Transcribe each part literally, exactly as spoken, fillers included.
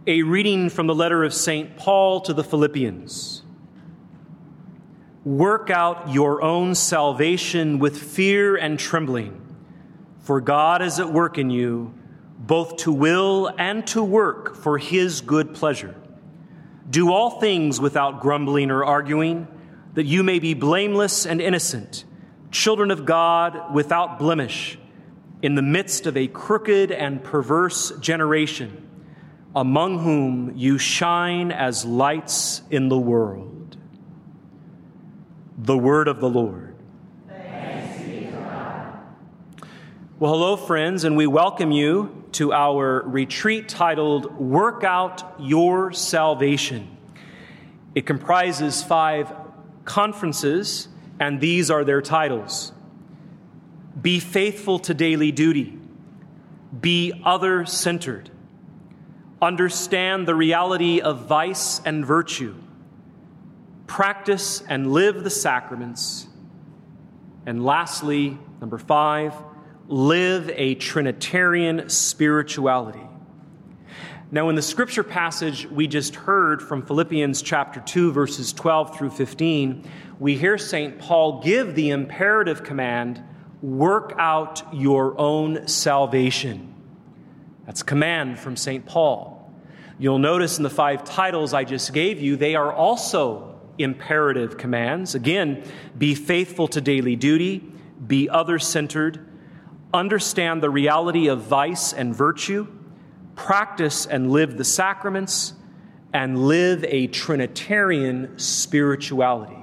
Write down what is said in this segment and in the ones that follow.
A reading from the letter of Saint Paul to the Philippians. Work out your own salvation with fear and trembling, for God is at work in you, both to will and to work for his good pleasure. Do all things without grumbling or arguing, that you may be blameless and innocent, children of God without blemish, in the midst of a crooked and perverse generation, among whom you shine as lights in the world. The word of the Lord. Thanks be to God. Well, hello, friends, and we welcome you to our retreat titled, Work Out Your Salvation. It comprises five conferences, and these are their titles. Be faithful to daily duty. Be other-centered. Understand the reality of vice and virtue. Practice and live the sacraments. And lastly, number five, live a Trinitarian spirituality. Now, in the scripture passage we just heard from Philippians chapter two, verses twelve through fifteen, we hear Saint Paul give the imperative command, work out your own salvation. That's a command from Saint Paul. You'll notice in the five titles I just gave you, they are also imperative commands. Again, be faithful to daily duty, be other-centered, understand the reality of vice and virtue, practice and live the sacraments, and live a Trinitarian spirituality.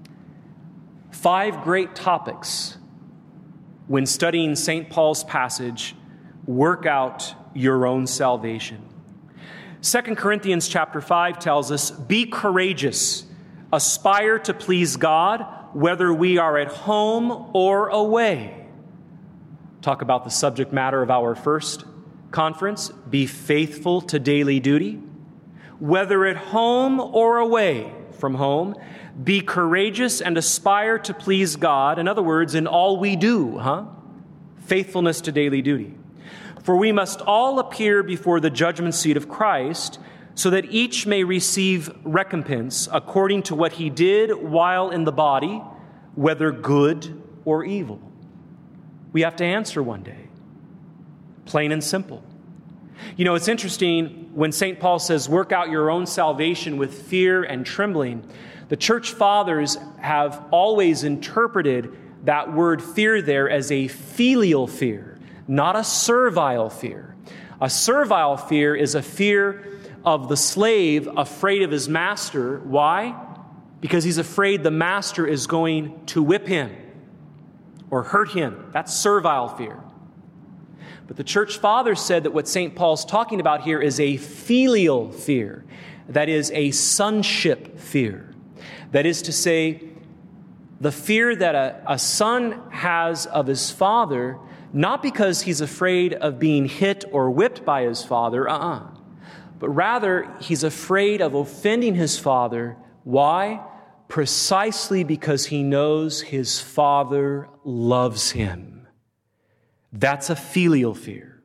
Five great topics when studying Saint Paul's passage, work out your own salvation. Second Corinthians chapter five tells us, be courageous, aspire to please God, whether we are at home or away. Talk about the subject matter of our first conference, be faithful to daily duty. Whether at home or away from home, be courageous and aspire to please God. In other words, in all we do, huh? Faithfulness to daily duty. For we must all appear before the judgment seat of Christ, so that each may receive recompense according to what he did while in the body, whether good or evil. We have to answer one day. Plain and simple. You know, it's interesting when Saint Paul says, work out your own salvation with fear and trembling. The church fathers have always interpreted that word fear there as a filial fear, not a servile fear. A servile fear is a fear of the slave afraid of his master. Why? Because he's afraid the master is going to whip him or hurt him. That's servile fear. But the church fathers said that what Saint Paul's talking about here is a filial fear. That is a sonship fear. That is to say, the fear that a, a son has of his father, not because he's afraid of being hit or whipped by his father, uh-uh. But rather, he's afraid of offending his father. Why? Precisely because he knows his father loves him. That's a filial fear.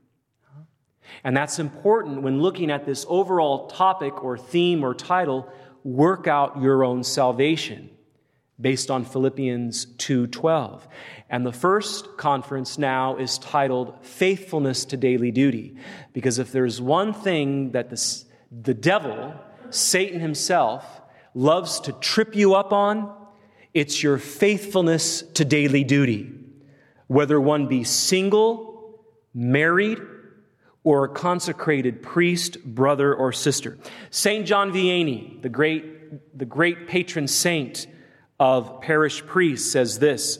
And that's important when looking at this overall topic or theme or title, work out your own salvation, based on Philippians two twelve. And the first conference now is titled Faithfulness to Daily Duty. Because if there's one thing that the, the devil, Satan himself, loves to trip you up on, it's your faithfulness to daily duty. Whether one be single, married, or a consecrated priest, brother, or sister. Saint John Vianney, the great, the great patron saint of parish priests, says this,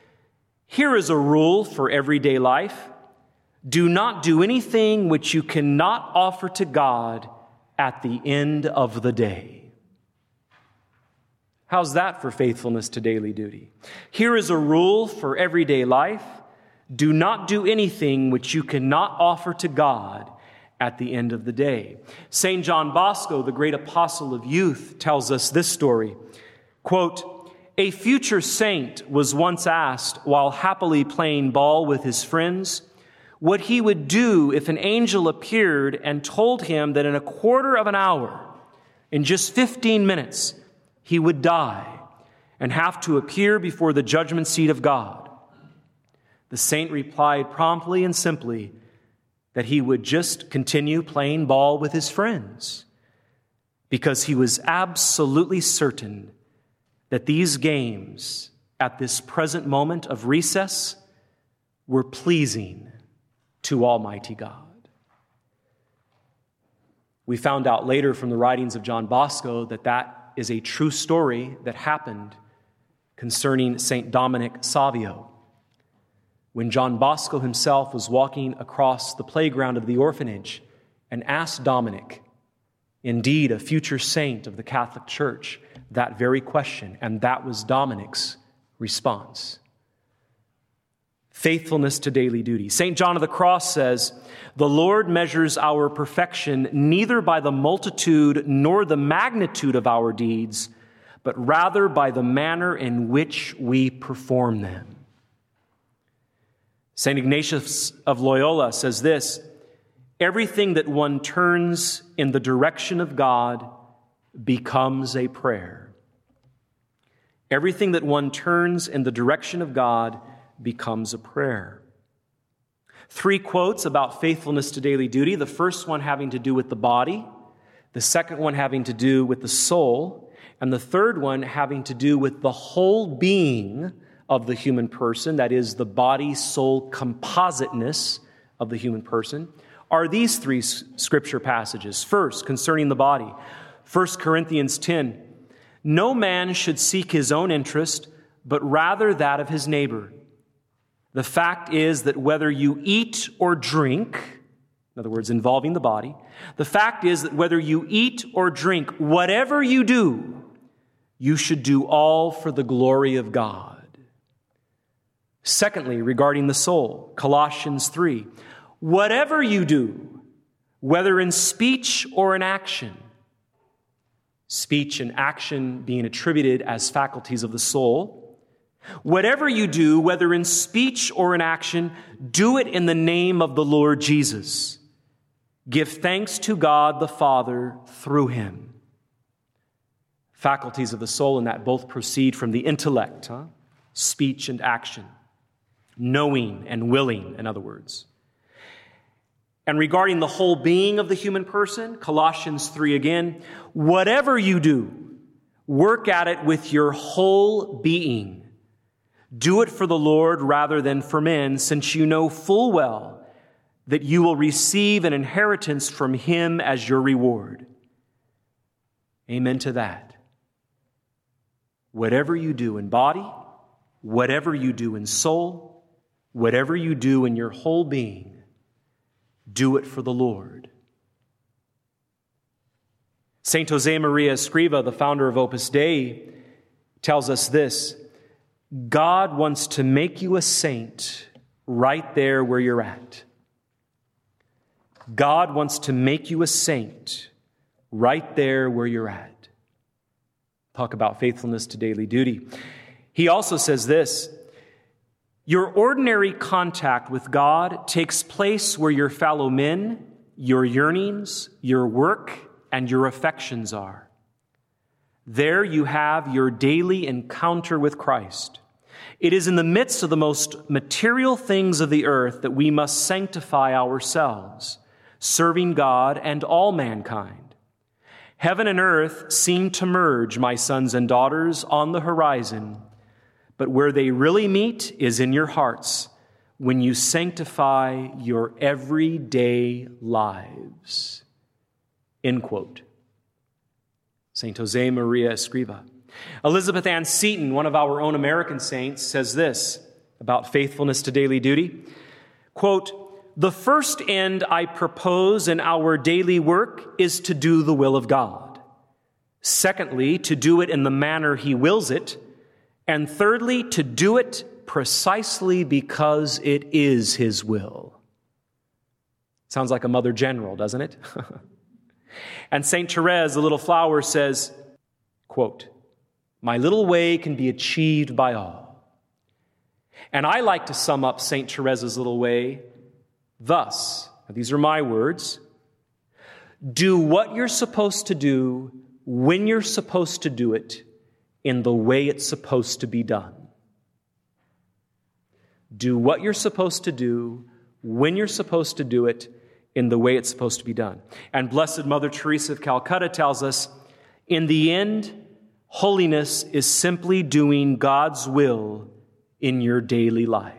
here is a rule for everyday life. Do not do anything which you cannot offer to God at the end of the day. How's that for faithfulness to daily duty? Here is a rule for everyday life. Do not do anything which you cannot offer to God at the end of the day. Saint John Bosco, the great apostle of youth, tells us this story. Quote, a future saint was once asked, while happily playing ball with his friends, what he would do if an angel appeared and told him that in a quarter of an hour, in just fifteen minutes, he would die and have to appear before the judgment seat of God. The saint replied promptly and simply that he would just continue playing ball with his friends, because he was absolutely certain that these games at this present moment of recess were pleasing to Almighty God. We found out later from the writings of John Bosco that that is a true story that happened concerning Saint Dominic Savio. When John Bosco himself was walking across the playground of the orphanage and asked Dominic, indeed a future saint of the Catholic Church, that very question, and that was Dominic's response. Faithfulness to daily duty. Saint John of the Cross says, "The Lord measures our perfection neither by the multitude nor the magnitude of our deeds, but rather by the manner in which we perform them." Saint Ignatius of Loyola says this, "Everything that one turns in the direction of God becomes a prayer." Everything that one turns in the direction of God becomes a prayer. Three quotes about faithfulness to daily duty. The first one having to do with the body, the second one having to do with the soul, and the third one having to do with the whole being of the human person, that is, the body-soul compositeness of the human person, are these three scripture passages. First, concerning the body, First Corinthians ten, "No man should seek his own interest, but rather that of his neighbor. The fact is that whether you eat or drink," in other words, involving the body, "the fact is that whether you eat or drink, whatever you do, you should do all for the glory of God." Secondly, regarding the soul, Colossians three, "Whatever you do, whether in speech or in action," speech and action being attributed as faculties of the soul, "whatever you do, whether in speech or in action, do it in the name of the Lord Jesus. Give thanks to God the Father through him." Faculties of the soul in that both proceed from the intellect, huh? Speech and action. Knowing and willing, in other words. And regarding the whole being of the human person, Colossians three again, "Whatever you do, work at it with your whole being. Do it for the Lord rather than for men, since you know full well that you will receive an inheritance from him as your reward." Amen to that. Whatever you do in body, whatever you do in soul, whatever you do in your whole being, do it for the Lord. Saint Josemaria Escriva, the founder of Opus Dei, tells us this: God wants to make you a saint right there where you're at. God wants to make you a saint right there where you're at. Talk about faithfulness to daily duty. He also says this: your ordinary contact with God takes place where your fellow men, your yearnings, your work, and your affections are. There you have your daily encounter with Christ. It is in the midst of the most material things of the earth that we must sanctify ourselves, serving God and all mankind. Heaven and earth seem to merge, my sons and daughters, on the horizon, but where they really meet is in your hearts when you sanctify your everyday lives. End quote. Saint Josemaria Escriva. Elizabeth Ann Seton, one of our own American saints, says this about faithfulness to daily duty. Quote, "The first end I propose in our daily work is to do the will of God. Secondly, to do it in the manner He wills it. And thirdly, to do it precisely because it is His will." Sounds like a mother general, doesn't it? And Saint Therese, the little flower, says, quote, "My little way can be achieved by all." And I like to sum up Saint Therese's little way Thus, these are my words, do what you're supposed to do when you're supposed to do it in the way it's supposed to be done. Do what you're supposed to do when you're supposed to do it in the way it's supposed to be done. And Blessed Mother Teresa of Calcutta tells us, in the end, holiness is simply doing God's will in your daily life.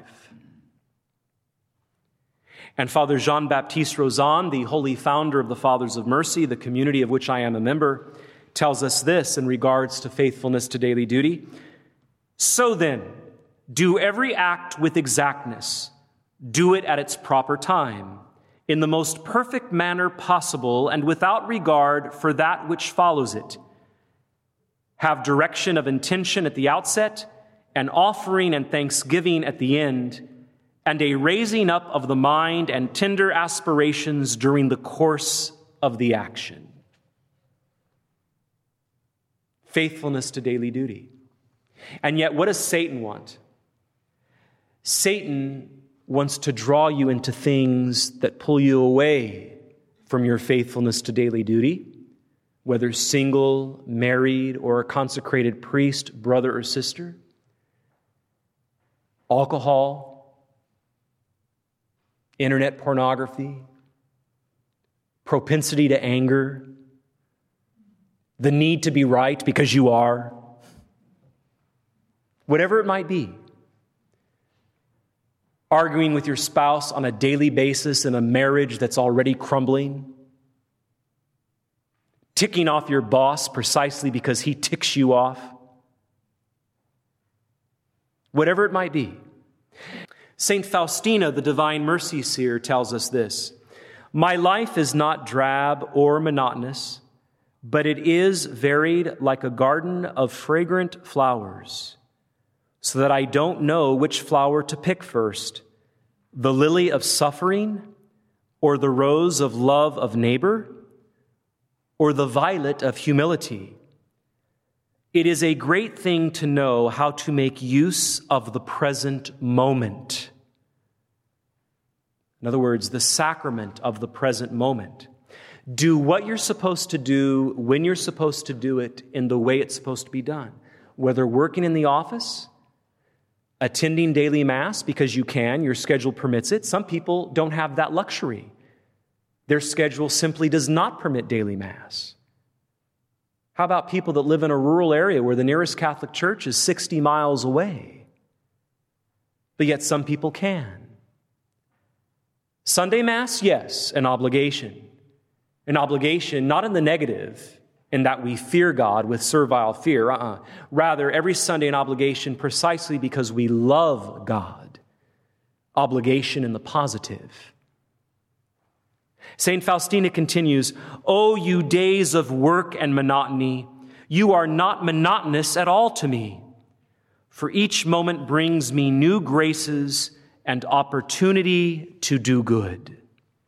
And Father Jean-Baptiste Rozan, the holy founder of the Fathers of Mercy, the community of which I am a member, tells us this in regards to faithfulness to daily duty. So then, do every act with exactness. Do it at its proper time, in the most perfect manner possible, and without regard for that which follows it. Have direction of intention at the outset, an offering and thanksgiving at the end, and a raising up of the mind and tender aspirations during the course of the action. Faithfulness to daily duty. And yet, what does Satan want? Satan wants to draw you into things that pull you away from your faithfulness to daily duty, whether single, married, or a consecrated priest, brother or sister. Alcohol, internet pornography, propensity to anger, the need to be right because you are, whatever it might be. Arguing with your spouse on a daily basis in a marriage that's already crumbling. Ticking off your boss precisely because he ticks you off. Whatever it might be. Saint Faustina, the Divine Mercy Seer, tells us this: my life is not drab or monotonous, but it is varied like a garden of fragrant flowers, so that I don't know which flower to pick first, the lily of suffering, or the rose of love of neighbor, or the violet of humility. It is a great thing to know how to make use of the present moment. In other words, the sacrament of the present moment. Do what you're supposed to do when you're supposed to do it in the way it's supposed to be done. Whether working in the office, attending daily mass because you can, your schedule permits it. Some people don't have that luxury. Their schedule simply does not permit daily mass. How about people that live in a rural area where the nearest Catholic church is sixty miles away? But yet some people can. Sunday Mass, yes, an obligation. An obligation not in the negative, in that we fear God with servile fear. Uh-uh. Rather, every Sunday an obligation precisely because we love God. Obligation in the positive. Saint Faustina continues, "O you days of work and monotony, you are not monotonous at all to me, for each moment brings me new graces and opportunity to do good."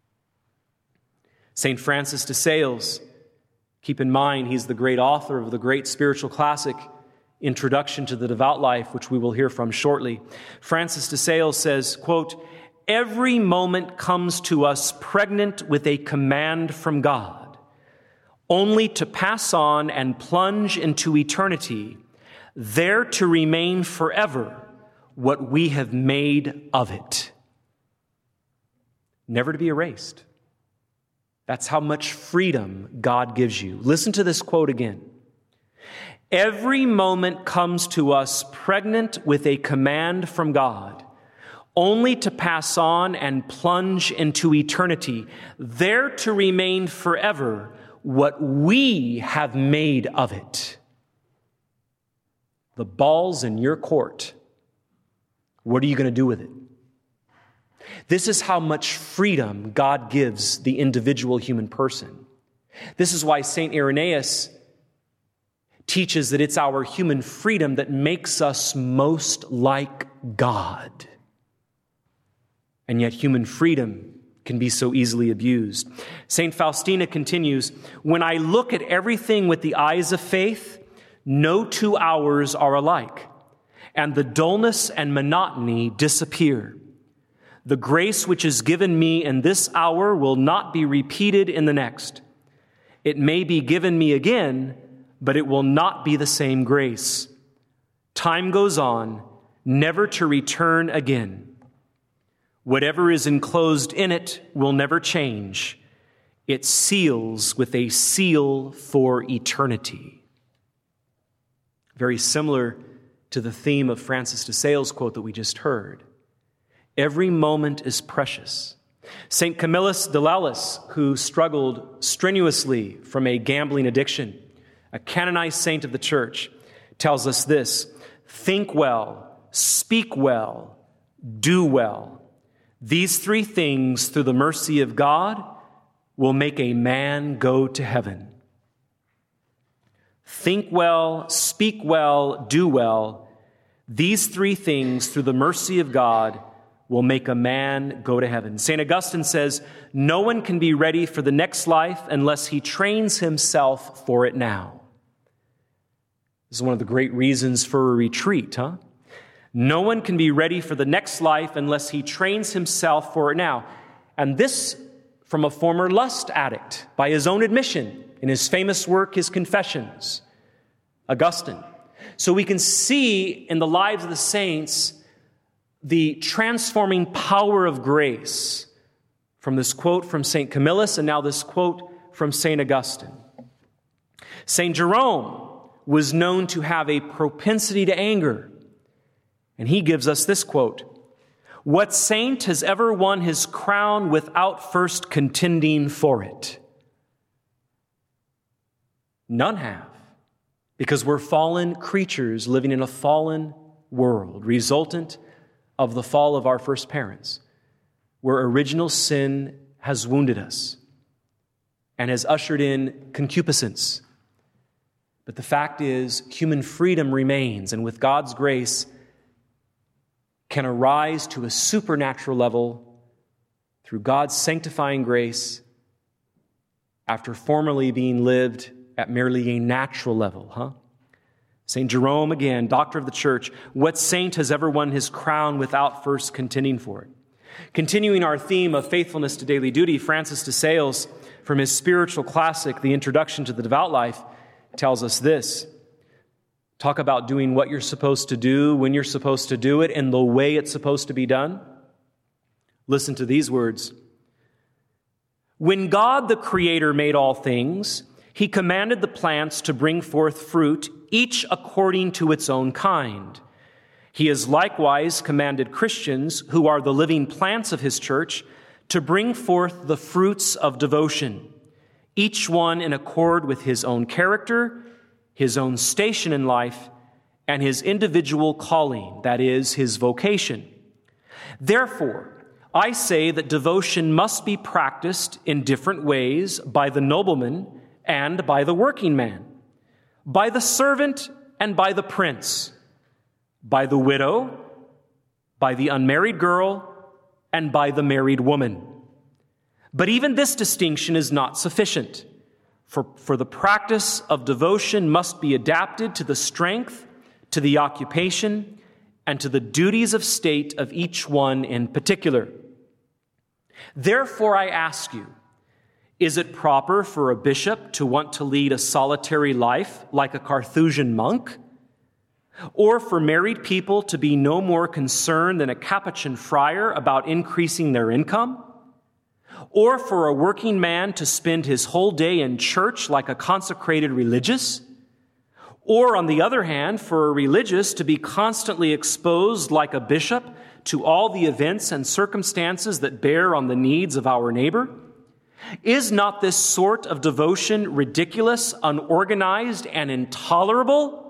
Saint Francis de Sales, keep in mind he's the great author of the great spiritual classic, Introduction to the Devout Life, which we will hear from shortly. Francis de Sales says, quote, "Every moment comes to us pregnant with a command from God, only to pass on and plunge into eternity, there to remain forever what we have made of it. Never to be erased." That's how much freedom God gives you. Listen to this quote again. "Every moment comes to us pregnant with a command from God, only to pass on and plunge into eternity, there to remain forever what we have made of it." The ball's in your court. What are you going to do with it? This is how much freedom God gives the individual human person. This is why Saint Irenaeus teaches that it's our human freedom that makes us most like God. And yet human freedom can be so easily abused. Saint Faustina continues, "When I look at everything with the eyes of faith, no two hours are alike, and the dullness and monotony disappear. The grace which is given me in this hour will not be repeated in the next. It may be given me again, but it will not be the same grace. Time goes on, never to return again. Whatever is enclosed in it will never change. It seals with a seal for eternity. Very similar to the theme of Francis de Sales' quote that we just heard. Every moment is precious. Saint Camillus de Laus, who struggled strenuously from a gambling addiction, a canonized saint of the church, tells us this: think well, speak well, do well. These three things, through the mercy of God, will make a man go to heaven. Think well, speak well, do well. These three things, through the mercy of God, will make a man go to heaven. Saint Augustine says, no one can be ready for the next life unless he trains himself for it now. This is one of the great reasons for a retreat, huh? No one can be ready for the next life unless he trains himself for it now. And this from a former lust addict, by his own admission, in his famous work, his Confessions, Augustine. So we can see in the lives of the saints the transforming power of grace from this quote from Saint Camillus and now this quote from Saint Augustine. Saint Jerome was known to have a propensity to anger, and he gives us this quote: "What saint has ever won his crown without first contending for it?" None have, because we're fallen creatures living in a fallen world, resultant of the fall of our first parents, where original sin has wounded us and has ushered in concupiscence. But the fact is, human freedom remains, and with God's grace, can arise to a supernatural level through God's sanctifying grace after formerly being lived at merely a natural level, huh? Saint Jerome, again, doctor of the church, what saint has ever won his crown without first contending for it? Continuing our theme of faithfulness to daily duty, Francis de Sales, from his spiritual classic, The Introduction to the Devout Life, tells us this. Talk about doing what you're supposed to do, when you're supposed to do it, and the way it's supposed to be done. Listen to these words. When God, the Creator, made all things, He commanded the plants to bring forth fruit, each according to its own kind. He has likewise commanded Christians, who are the living plants of His church, to bring forth the fruits of devotion, each one in accord with his own character, his own station in life, and his individual calling, that is, his vocation. Therefore, I say that devotion must be practiced in different ways by the nobleman and by the working man, by the servant and by the prince, by the widow, by the unmarried girl, and by the married woman. But even this distinction is not sufficient, for, for the practice of devotion must be adapted to the strength, to the occupation, and to the duties of state of each one in particular. Therefore, I ask you, is it proper for a bishop to want to lead a solitary life like a Carthusian monk? Or for married people to be no more concerned than a Capuchin friar about increasing their income? Or for a working man to spend his whole day in church like a consecrated religious? Or, on the other hand, for a religious to be constantly exposed like a bishop to all the events and circumstances that bear on the needs of our neighbor? Is not this sort of devotion ridiculous, unorganized, and intolerable?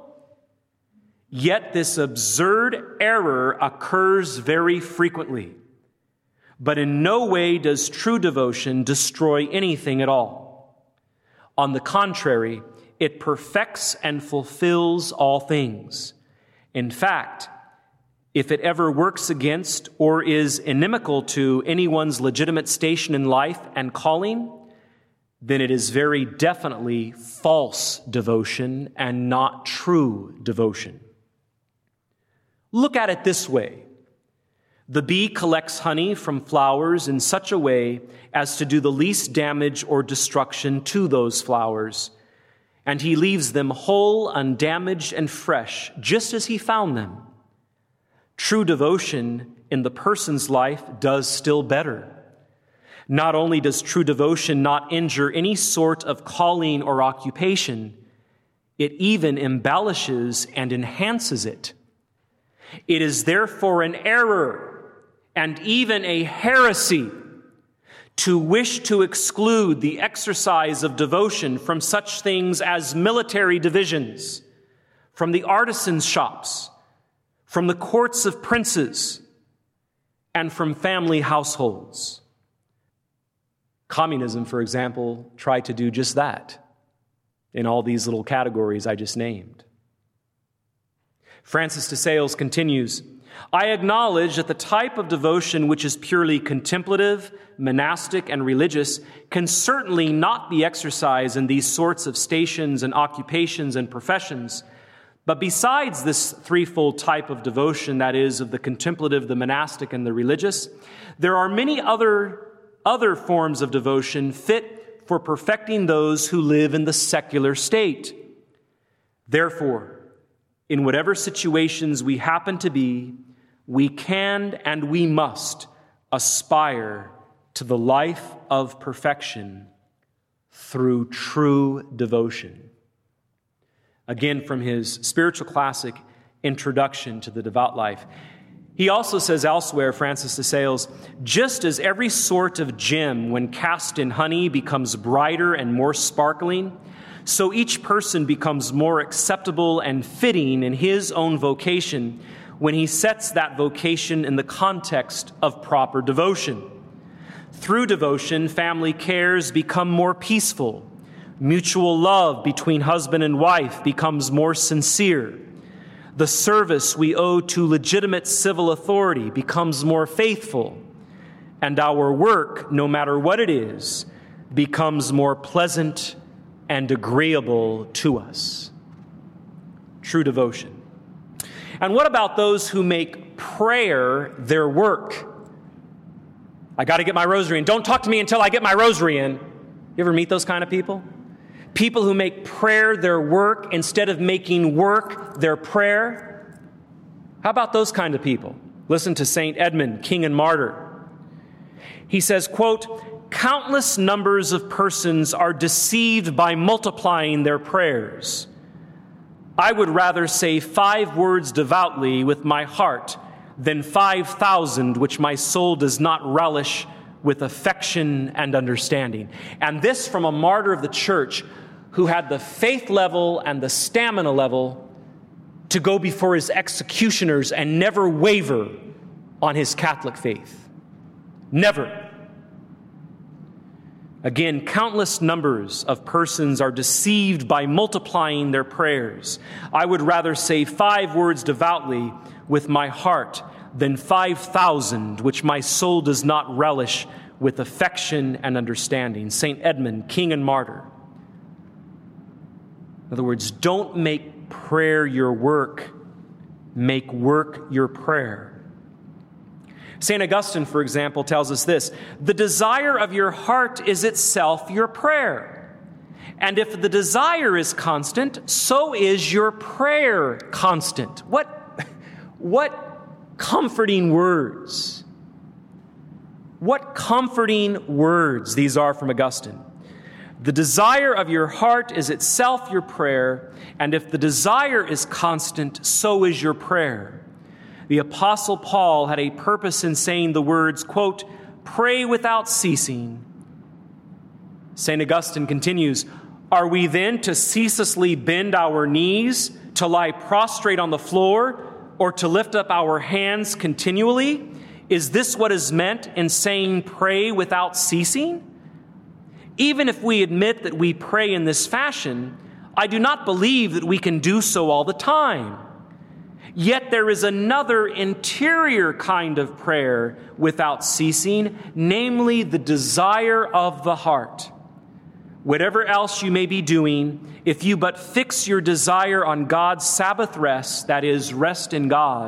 Yet this absurd error occurs very frequently. But in no way does true devotion destroy anything at all. On the contrary, it perfects and fulfills all things. In fact, if it ever works against or is inimical to anyone's legitimate station in life and calling, then it is very definitely false devotion and not true devotion. Look at it this way. The bee collects honey from flowers in such a way as to do the least damage or destruction to those flowers, and he leaves them whole, undamaged, and fresh, just as he found them. True devotion in the person's life does still better. Not only does true devotion not injure any sort of calling or occupation, it even embellishes and enhances it. It is therefore an error and even a heresy to wish to exclude the exercise of devotion from such things as military divisions, from the artisans' shops, from the courts of princes, and from family households. Communism, for example, tried to do just that in all these little categories I just named. Francis de Sales continues, I acknowledge that the type of devotion which is purely contemplative, monastic, and religious can certainly not be exercised in these sorts of stations and occupations and professions. But besides this threefold type of devotion, that is, of the contemplative, the monastic, and the religious, there are many other, other forms of devotion fit for perfecting those who live in the secular state. Therefore, in whatever situations we happen to be, we can and we must aspire to the life of perfection through true devotion. Again, from his spiritual classic, Introduction to the Devout Life. He also says elsewhere, Francis de Sales, just as every sort of gem, when cast in honey, becomes brighter and more sparkling, so each person becomes more acceptable and fitting in his own vocation when he sets that vocation in the context of proper devotion. Through devotion, family cares become more peaceful. Mutual love between husband and wife becomes more sincere. The service we owe to legitimate civil authority becomes more faithful. And our work, no matter what it is, becomes more pleasant and agreeable to us. True devotion. And what about those who make prayer their work? I got to get my rosary in. Don't talk to me until I get my rosary in. You ever meet those kind of people? People who make prayer their work instead of making work their prayer. How about those kind of people? Listen to Saint Edmund, king and martyr. He says, quote, countless numbers of persons are deceived by multiplying their prayers. I would rather say five words devoutly with my heart than five thousand which my soul does not relish with affection and understanding. And this from a martyr of the church who had the faith level and the stamina level to go before his executioners and never waver on his Catholic faith. Never. Again, countless numbers of persons are deceived by multiplying their prayers. I would rather say five words devoutly with my heart than five thousand which my soul does not relish with affection and understanding. Saint Edmund, king and martyr. In other words, don't make prayer your work, make work your prayer. Saint Augustine, for example, tells us this: the desire of your heart is itself your prayer. And if the desire is constant, so is your prayer constant. What, what comforting words. What comforting words these are from Augustine. The desire of your heart is itself your prayer, and if the desire is constant, so is your prayer. The Apostle Paul had a purpose in saying the words, quote, pray without ceasing. Saint Augustine continues, are we then to ceaselessly bend our knees, to lie prostrate on the floor, or to lift up our hands continually? Is this what is meant in saying pray without ceasing? Even if we admit that we pray in this fashion, I do not believe that we can do so all the time. Yet there is another interior kind of prayer without ceasing, namely the desire of the heart. Whatever else you may be doing, if you but fix your desire on God's Sabbath rest, that is, rest in God,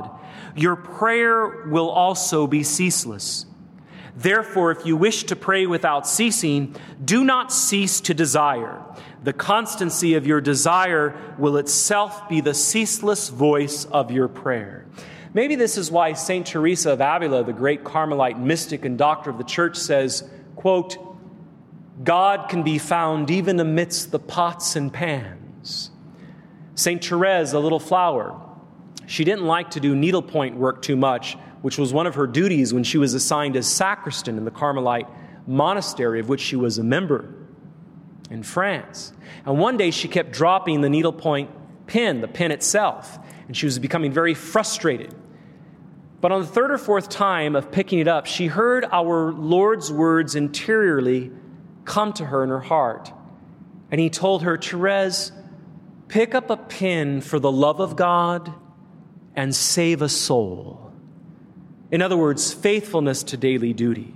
your prayer will also be ceaseless. Therefore, if you wish to pray without ceasing, do not cease to desire. The constancy of your desire will itself be the ceaseless voice of your prayer. Maybe this is why Saint Teresa of Avila, the great Carmelite mystic and doctor of the church, says, quote, God can be found even amidst the pots and pans. Saint Therese, a little flower, she didn't like to do needlepoint work too much, which was one of her duties when she was assigned as sacristan in the Carmelite monastery of which she was a member in France. And one day she kept dropping the needlepoint pin, the pin itself, and she was becoming very frustrated. But on the third or fourth time of picking it up, she heard our Lord's words interiorly come to her in her heart. And he told her, Therese, pick up a pin for the love of God and save a soul. In other words, faithfulness to daily duty.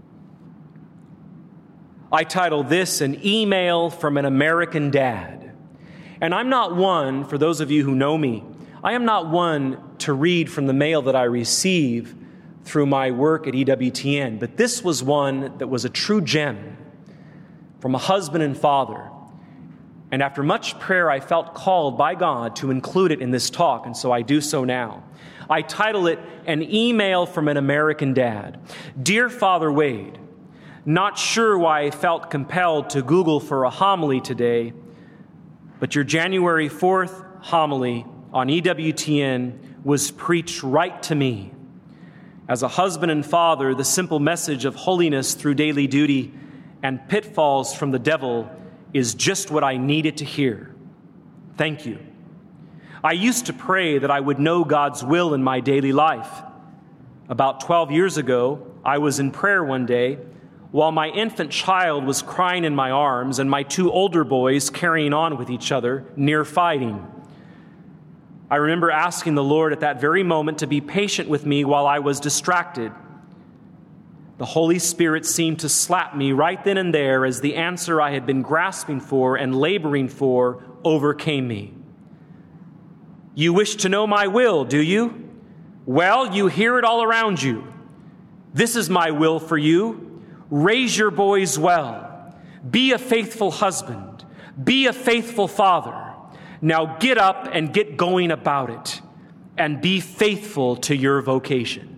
I titled this An Email from an American Dad. And I'm not one, for those of you who know me, I am not one to read from the mail that I receive through my work at E W T N, but this was one that was a true gem from a husband and father. And after much prayer, I felt called by God to include it in this talk, and so I do so now. I title it, An Email from an American Dad. Dear Father Wade, not sure why I felt compelled to Google for a homily today, but your January fourth homily on E W T N was preached right to me. As a husband and father, the simple message of holiness through daily duty and pitfalls from the devil is just what I needed to hear. Thank you. I used to pray that I would know God's will in my daily life. About twelve years ago, I was in prayer one day while my infant child was crying in my arms and my two older boys carrying on with each other, near fighting. I remember asking the Lord at that very moment to be patient with me while I was distracted. The Holy Spirit seemed to slap me right then and there as the answer I had been grasping for and laboring for overcame me. You wish to know my will, do you? Well, you hear it all around you. This is my will for you. Raise your boys well. Be a faithful husband. Be a faithful father. Now get up and get going about it, and be faithful to your vocation.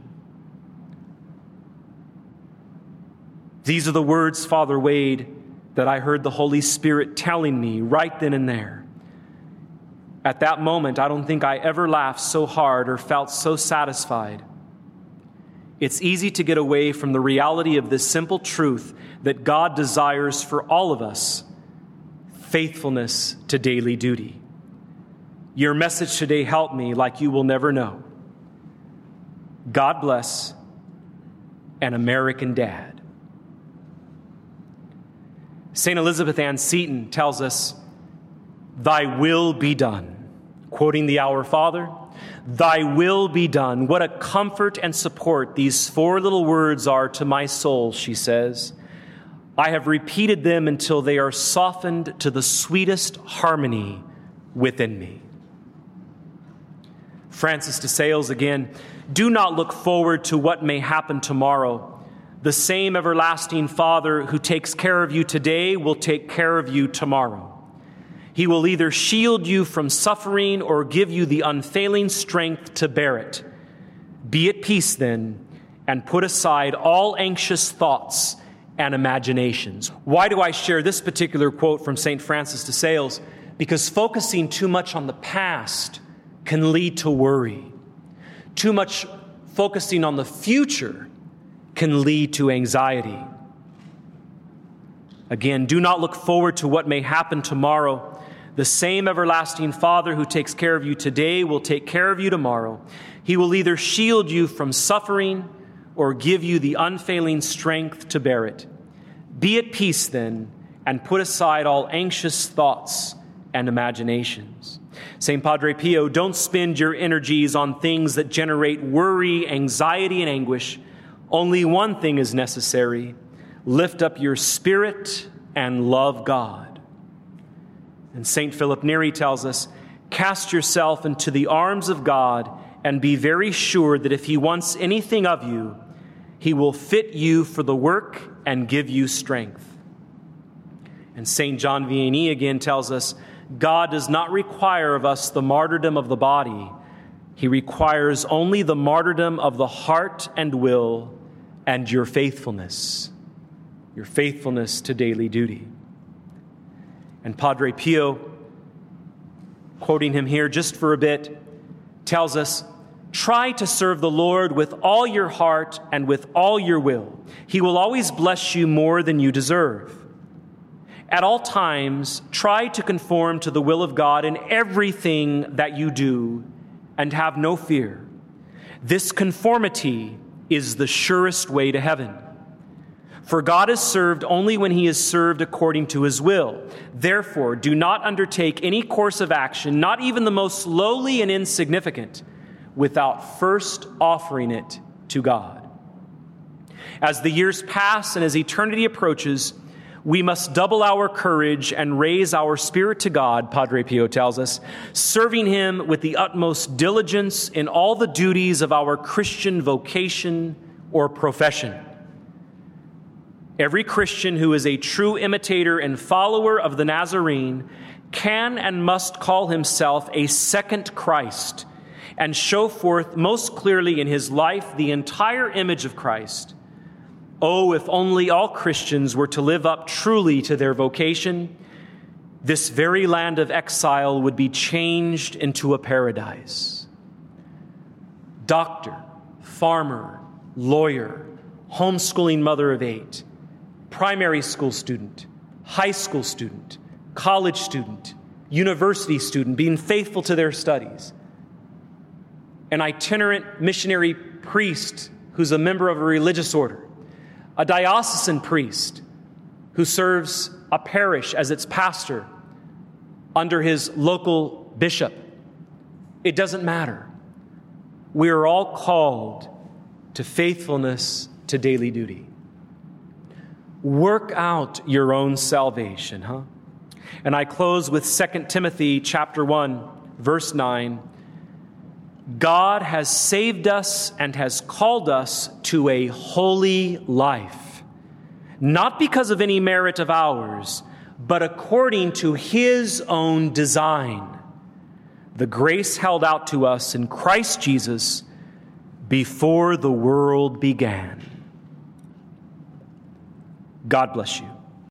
These are the words, Father Wade, that I heard the Holy Spirit telling me right then and there. At that moment, I don't think I ever laughed so hard or felt so satisfied. It's easy to get away from the reality of this simple truth that God desires for all of us, faithfulness to daily duty. Your message today helped me like you will never know. God bless an American Dad. Saint Elizabeth Ann Seton tells us, Thy will be done. Quoting the Our Father, Thy will be done. What a comfort and support these four little words are to my soul, she says. I have repeated them until they are softened to the sweetest harmony within me. Francis de Sales again, do not look forward to what may happen tomorrow. The same everlasting Father who takes care of you today will take care of you tomorrow. He will either shield you from suffering or give you the unfailing strength to bear it. Be at peace then, and put aside all anxious thoughts and imaginations. Why do I share this particular quote from Saint Francis de Sales? Because focusing too much on the past can lead to worry. Too much focusing on the future can lead to anxiety. Again, do not look forward to what may happen tomorrow. The same everlasting Father who takes care of you today will take care of you tomorrow. He will either shield you from suffering or give you the unfailing strength to bear it. Be at peace then, and put aside all anxious thoughts and imaginations. Saint Padre Pio, don't spend your energies on things that generate worry, anxiety, and anguish. Only one thing is necessary. Lift up your spirit and love God. And Saint Philip Neri tells us, cast yourself into the arms of God and be very sure that if he wants anything of you, he will fit you for the work and give you strength. And Saint John Vianney again tells us, God does not require of us the martyrdom of the body. He requires only the martyrdom of the heart and will and your faithfulness, your faithfulness to daily duty. And Padre Pio, quoting him here just for a bit, tells us, try to serve the Lord with all your heart and with all your will. He will always bless you more than you deserve. At all times, try to conform to the will of God in everything that you do, and have no fear. This conformity is the surest way to heaven. For God is served only when he is served according to his will. Therefore, do not undertake any course of action, not even the most lowly and insignificant, without first offering it to God. As the years pass and as eternity approaches, we must double our courage and raise our spirit to God, Padre Pio tells us, serving him with the utmost diligence in all the duties of our Christian vocation or profession. Every Christian who is a true imitator and follower of the Nazarene can and must call himself a second Christ and show forth most clearly in his life the entire image of Christ. Oh, if only all Christians were to live up truly to their vocation, this very land of exile would be changed into a paradise. Doctor, farmer, lawyer, homeschooling mother of eight, primary school student, high school student, college student, university student, being faithful to their studies, an itinerant missionary priest who's a member of a religious order, a diocesan priest who serves a parish as its pastor under his local bishop. It doesn't matter. We are all called to faithfulness to daily duty. Work out your own salvation, huh? And I close with Second Timothy chapter one, verse nine. God has saved us and has called us to a holy life, not because of any merit of ours, but according to his own design, the grace held out to us in Christ Jesus before the world began. God bless you.